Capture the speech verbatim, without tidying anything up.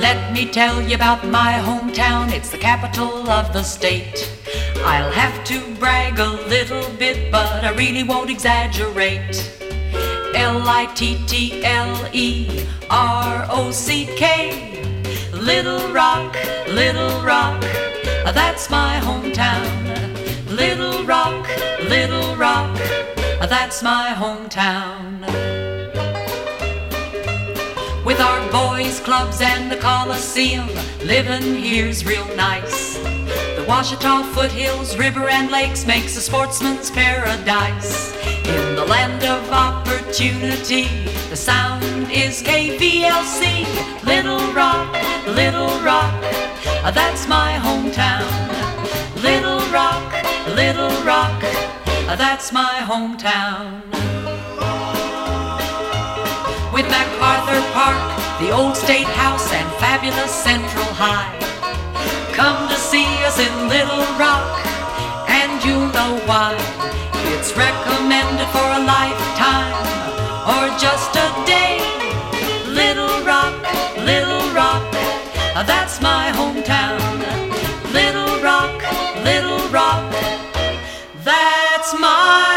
Let me tell you about my hometown, it's the capital of the state. I'll have to brag a little bit, but I really won't exaggerate. L I T T L E R O C K, Little Rock, Little Rock, that's my hometown. Little Rock, Little Rock, that's my hometown. With our boys' clubs and the Coliseum, living here's real nice. The Ouachita foothills, river and lakes makes a sportsman's paradise. In the land of opportunity, the sound is K V L C. Little Rock, Little Rock, that's my hometown. Little Rock, Little Rock, that's my hometown. With MacArthur Park, the old State House, and fabulous Central High. Come to see us in Little Rock, and you'll know why. It's recommended for a lifetime, or just a day. Little Rock, Little Rock, that's my hometown. Little Rock, Little Rock, that's my